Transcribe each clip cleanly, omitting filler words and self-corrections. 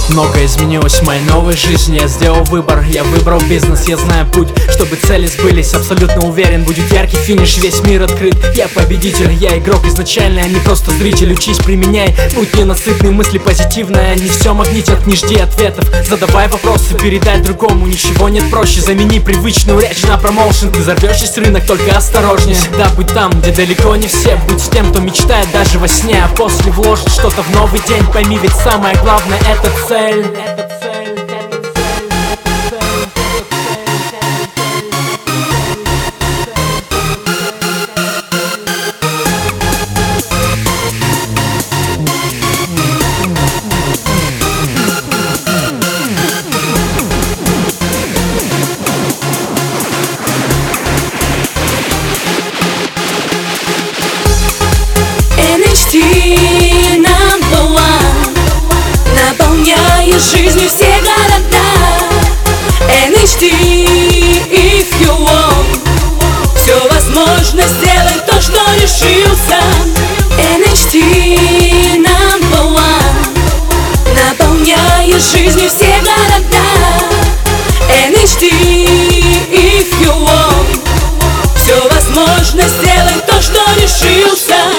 Многое изменилось в моей новой жизни. Я сделал выбор, я выбрал бизнес. Я знаю путь, чтобы цели сбылись. Абсолютно уверен, будет яркий финиш, весь мир открыт. Я победитель, я игрок изначально, а не просто зритель. Учись, применяй, будь ненасытный, мысли позитивные. Не все магнитят, не жди ответов. Задавай вопросы, передай другому. Ничего нет проще, замени привычную речь на промоушен. Ты взорвешь весь рынок, только осторожнее. Всегда будь там, где далеко не все. Будь с тем, кто мечтает даже во сне, а после вложит что-то в новый день. Пойми, ведь самое главное — это цель. NHT number one, наполняя жизнью все города. NHT, if you want, все возможно, сделай то, что решил сам. NHT number one, наполняя жизнью все города. NHT, if you want, все возможно, сделай то, что решил сам.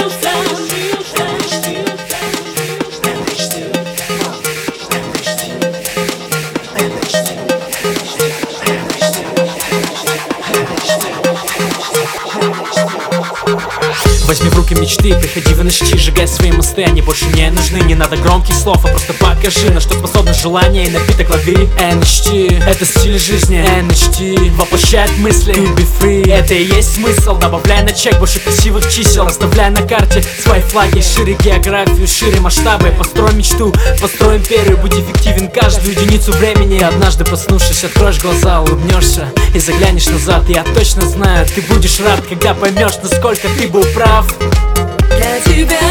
Возьми в руки мечты, приходи в NHT, сжигай свои мосты, они больше не нужны. Не надо громких слов, а просто покажи, на что способно желание и напиток лови. NHT — это стиль жизни. NHT воплощает мысли. To be free — это и есть смысл. Добавляй на чек больше красивых чисел. Оставляй на карте свои флаги. Шире географию, шире масштабы. Построй мечту, построй империю. Будь эффективен каждую единицу времени. И однажды, проснувшись, откроешь глаза, улыбнешься и заглянешь назад. Я точно знаю, ты будешь рад, когда поймешь, насколько ты был прав. Для тебя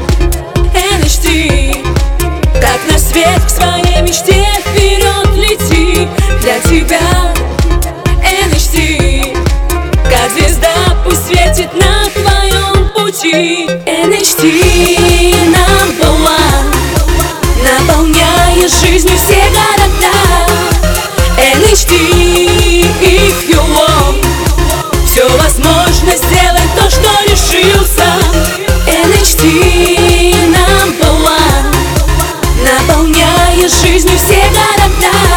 NHT, как на свет к своей мечте вперед лети. Для тебя NHT, как звезда пусть светит на твоем пути. NHT number one, наполняя жизнью все города. NHT, if you want, все возможно, сделай то, что решил сам. NHT number one, наполняя жизнью все города.